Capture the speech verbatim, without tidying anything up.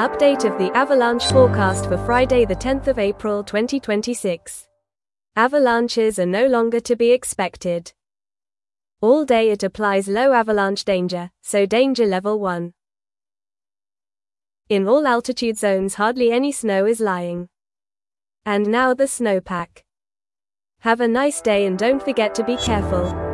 Update of the avalanche forecast for Friday the tenth of April twenty twenty-six. Avalanches are no longer to be expected. All day it applies low avalanche danger, so danger level one. In all altitude zones hardly any snow is lying. And now the snowpack. Have a nice day and don't forget to be careful.